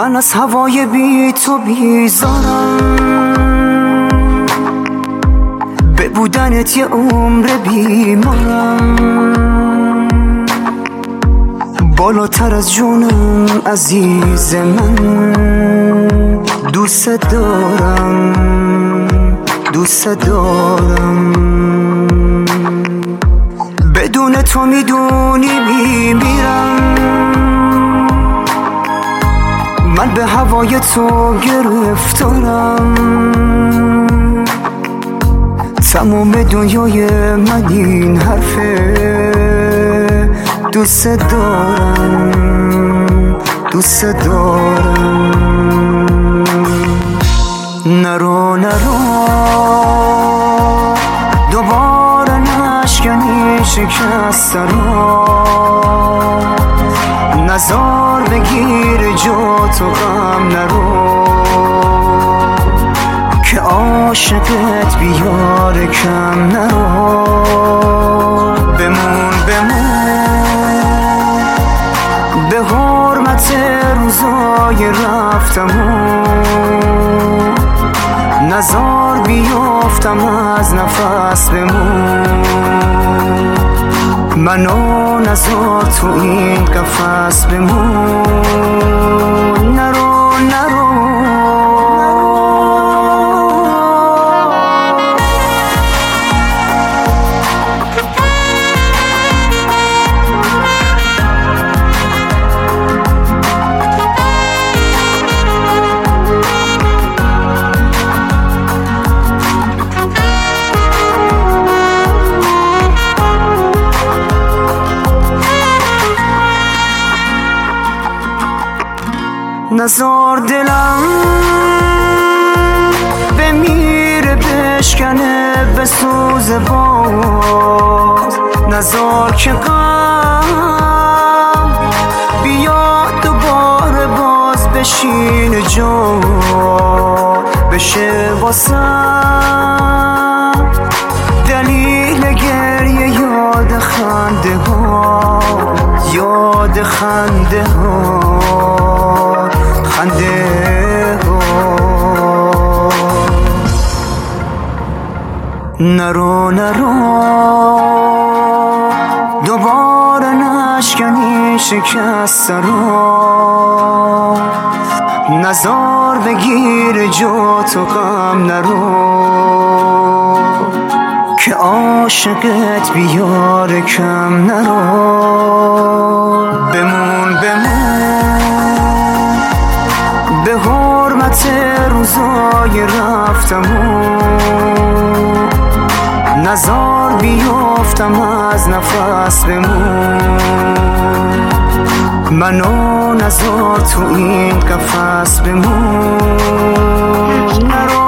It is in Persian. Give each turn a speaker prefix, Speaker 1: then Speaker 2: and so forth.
Speaker 1: من از هوای بی تو بیزارم، به بودنت یه عمر بیمارم، بالاتر از جونم عزیز من، دوست دارم دوست دارم. بدون تو میدونی میمیرم، من به هوای تو گرفتارم، تمام دنیای من این حرفه، دوست دارم دوست دارم. نرو نرو دوباره نشکنی شکست را، نزار بگیر جا تو غم نرو، که عاشقت بیار کم نرو. بمون به حرمت روزای رفتمون، نزار بیافتم از نفس بمون، منو نزار تو این قفس بمون. نرو نرو نزار دلم بمیره بشکنه به سوز باز، نزار که غم بیاد دوباره باز بشین جا، بشه واسم دلیل گریه یاد خنده ها، یاد خنده ها خنده ها. نرو نرو دوباره نشکنی شکست را، نزار بگیر جا تو غم نرو، که عاشقت بیار کم نرو. بمون به حرمت روزای رفتمون، نزار بیافتم از نفس بمون، منو نزار تو این قفس بمون. نرو